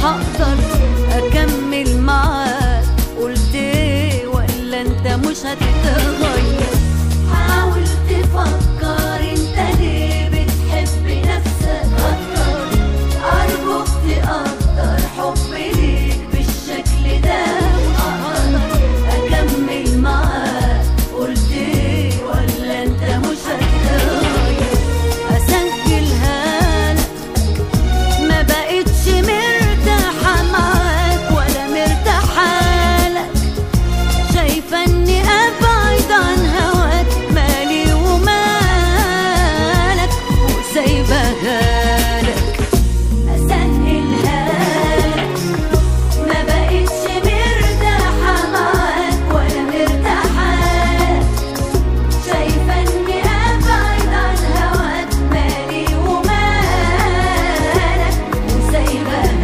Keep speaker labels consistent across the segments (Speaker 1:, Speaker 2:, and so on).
Speaker 1: هقدر اكمل معاك. قلت ايه ولا انت مش هتتغير؟ حاول تفكر انت ليه بتحب نفسك اكتر. ارجوك تقدر حبي ليك بالشكل ده وهقدر اكمل معاك. قلت ايه ولا انت مش هتتغير؟ اسجلها لك ما بقتش مرتاحة معاك ولا مرتاحة لك. شايفة اني ابعد عن هواك مالي ومالك وسايبها لك. اسهلها لك ما بقتش مرتاحة معاك ولا مرتاحة لك. شايفة اني ابعد عن هواك مالي ومالك وسايبها لك.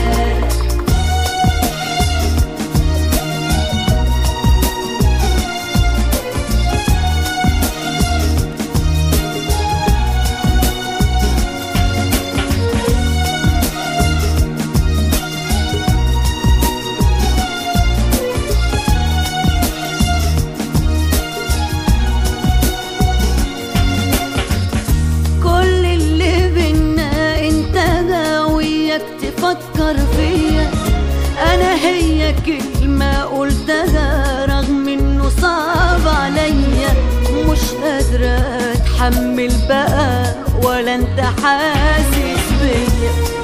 Speaker 1: كل اللي بينا انت غاويك تفكر فيا. انا هي كلمة قلتها رغم انه صعب عليا. مش قادرة اتحمل بقى ولا انت حاسس بيا.